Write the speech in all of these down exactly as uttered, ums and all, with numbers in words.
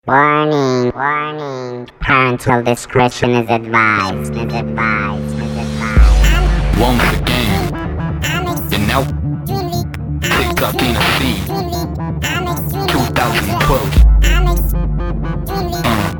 Warning, warning. Parental discretion is advised, is advised, is advised. One for the game. And now, TikTok in a scene. twenty twelve. Uh.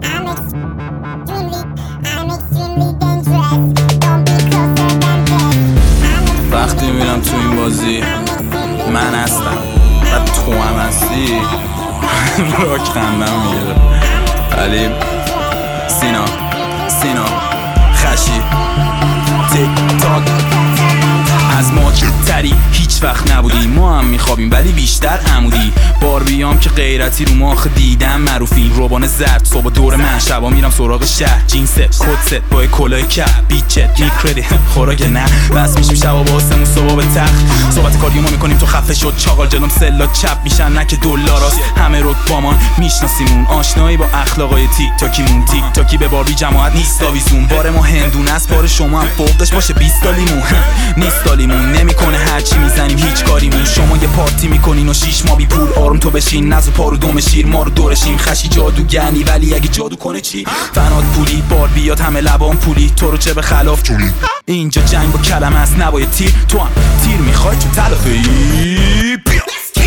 وقتی میرم تو این بازی من هستم و تو هم هستی راک خندم میگیره. علی سینا سینا خشی تیک تاک از ما تری هیچ وقت نبودی، ما هم میخوابیم ولی بیشتر عمودی. باربیام که غیرتی رو ماخ دیدم معروفی، روبان زرد صبح دور من، شبا میرم سراغ شهر جینست کدست با کلاه کپ بیچت میکردی خوراک نه بس میشیم شبا با آسمون صبح به تخت صحبت کاریو ما میکنیم تو خفه شد چاقال جلوم سلا چپ میشن نه که دلاراست همه رو بامان میشناسیمون آشنایی با اخلاقای تیک تاکیمون تیک تاکی به باربی جماعت نیست آویزون بار ما هندونه است بار شما هم فوقش باشه بیست سالیمون نیست سالیمون نمیکنه هرچی میزنیم هیچ کاریمون. شما یه پارتی میکنین و شیش ما بی پول آروم تو بشین نزو پارو دوم شیر ما رو دورشیم خشی جادوگرنی ولی اگه جادو کنه چی فنات پولی بار بیاد همه لبان پولی تو رو چه به خلاف جونی اینجا جنگ با کلمه است نباید تیر تو هم تیر میخوای تو تلافی بیا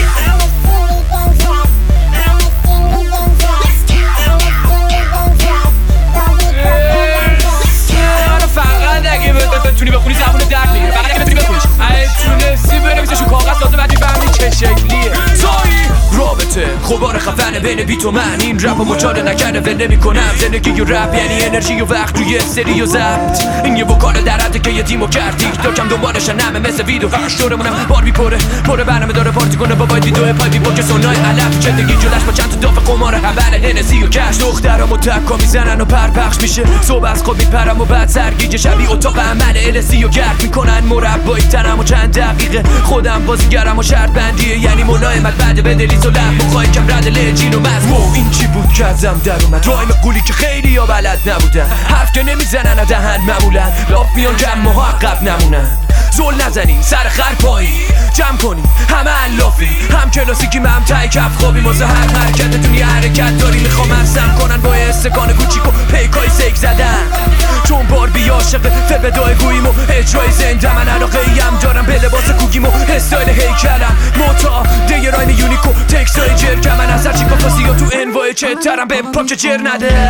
فقط اگه بتونی بخونی زبون درد میگیره فقط اگه بتونی بخونیش اگه تونستی بنویسش رو کاغذ لازم بعد میفهمی چه شکلیه زایی رابطه خوبار خفنه بین بیت و من این رپ و مچاله نکرده ول نمیکنم زندگی و رپ یعنی انرژی و وقت توی سری و ضبط این یه وکال در حده که یه تیمو کرد تیک تاکم دنبالشن همه مثل ویدو فقط دورمونم بار میپره پره برنامه داره پارتی کنه بابای ویدیو پای بی پوک سونای علف زندگی جلش با چند تا داف قمار اول هنسی و کش دخترامو تکا میزنن و پرپخش میشه صبح از خواب میپرم و بعد سرگیجه شبی اتاق عمل السی و گرد میکنن مربای تنم و چند دقیقه خودم بازیگرم و شرط بندیه یعنی ملایمت بعد بدلیز و لب مخوای کم رد لجین و مزمو این چی بود که ازم در اومد رایم قولی که خیلی یا بلد نبودن حرف که نمیزنن و دهن معمولن لاف میان کم محقق نمونن زول نزنین سر خر پایی جمع کنین همه علافی هم کلاسیکی من هم تای کف خوابی واسه هر حرکتتون یه حرکت داری میخوام ارسم کنن با استکان کوچیک و پیکای سیک زدن چون باربی عاشق فبدای گوییم و اجرای زنده من علاقه ایم دارم به لباس کوگیم و استایل هیکلم موتا دیگه رایم یونیکو تکسای جرکم من از هر چی کافاسی یا تو انوای چه ترم به پاچه جر نده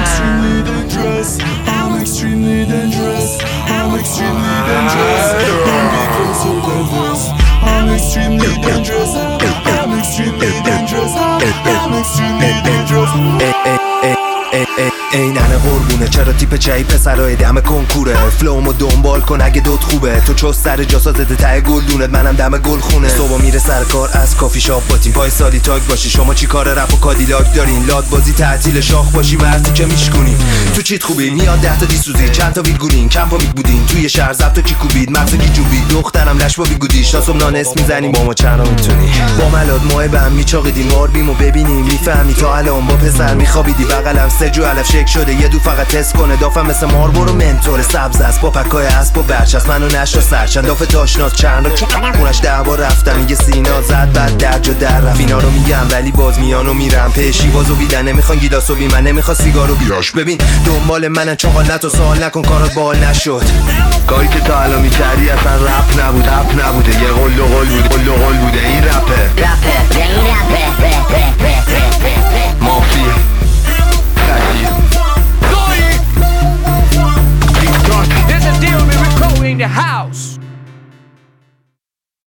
I'm extremely dangerous, I'm extremely dangerous Don't be closer than this I'm extremely dangerous I'm extremely dangerous I'm extremely dangerous ای ننه قربونه چرا تیپ چایی پسرای دم کنکوره فلومو دنبال کن اگه دوت خوبه تو چو سر جاسا زده ته گلدونت منم دم گل خونه صبح میره سر کار از کافی شاپ با تیم پای سالی تاگ باشی شما چی کار رپ و کادیلاک دارین لاد بازی تعطیل شاخ باشی مرتی که میشکنین تو چیت خوبی میاد ده تا دیسوزی چند تا ویلگولین کم پا میبودین توی شهر زبط و کی کوبید مغز کی جوبید دخترم لش با بیگودی شاسم نانس میزنیم با ما چرا میتونی با ملاد ماه به هم میچاقیدیم ماربیمو ببینیم میفهمی تا الان با پسر میخوابیدی بغلم سجو علف شک شده یه دو فقط تست کنه دافم مثل ماربورو منتور سبز است با پکای اسب و برچسب منو نشر سرچند داف تاشناز چند رو خونش ده بار رفتم میگه سینا زد بعد درج و در رفت اینا رو میگم ولی باز میانو میرم پیشی بازو بیدن نمیخوان گیلاسو بی من نمیخواد سیگارو بیاش ببین دنبال منن چاقال نتو سوال نکن کارات بال نشد کاری که تا الان میکردی اصلا رپ نبود رپ نبوده یه قل و قل بوده قل و قل بوده این رپه رپه این رپه مافی There's a deal with Rico in the house